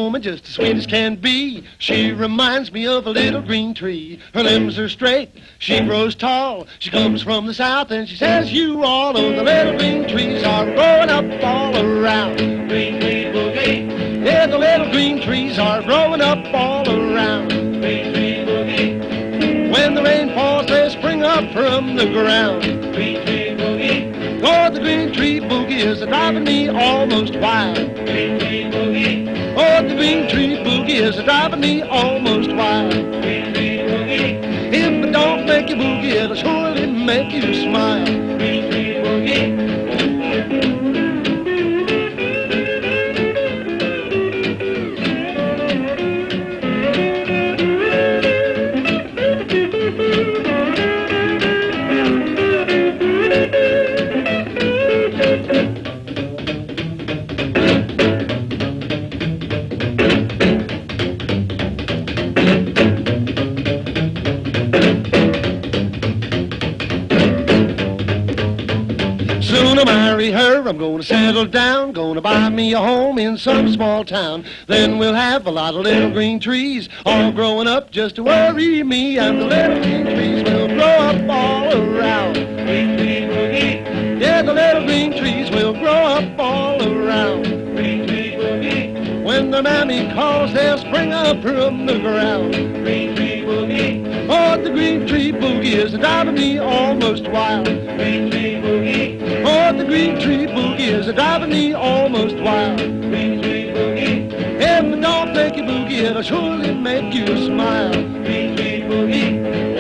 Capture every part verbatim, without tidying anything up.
woman just as sweet as can be. She reminds me of a little green tree. Her limbs are straight, she grows tall. She comes from the south and she says, you all know the little green trees are growing up all around. Green tree boogie. Yeah, the little green trees are growing up all around. Green tree boogie. When the rain falls, they spring up from the ground. Green tree boogie. Oh, the green tree boogie is driving me almost wild. Green tree boogie. Oh, the green tree boogie is driving me almost wild. Green tree boogie. If it don't make you boogie, it'll surely make you smile. Green tree boogie. Soon I marry her, I'm gonna settle down, gonna buy me a home in some small town. Then we'll have a lot of little green trees, all growing up just to worry me. And the little green trees will grow up all around. Green tree boogie. Yeah, the little green trees will grow up all around. Green tree boogie. When the mammy calls, they'll spring up from the ground. Green tree boogie. Oh, the green tree boogie is driving me almost wild. Green tree boogie. Oh, the green tree boogie is driving me almost wild. Green tree boogie. If it don't make you boogie, it'll surely make you smile. Green tree boogie.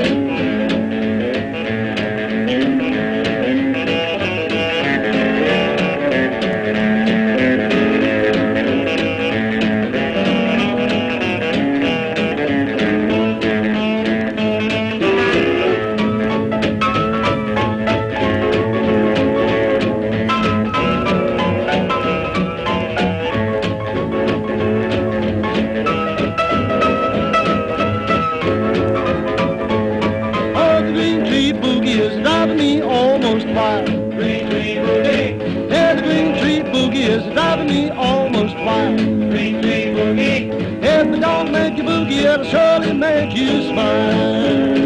Me almost wild. Green tree boogie. Yeah, the green tree boogie is driving me almost wild. Green tree boogie. If it don't make you boogie, it'll surely make you smile.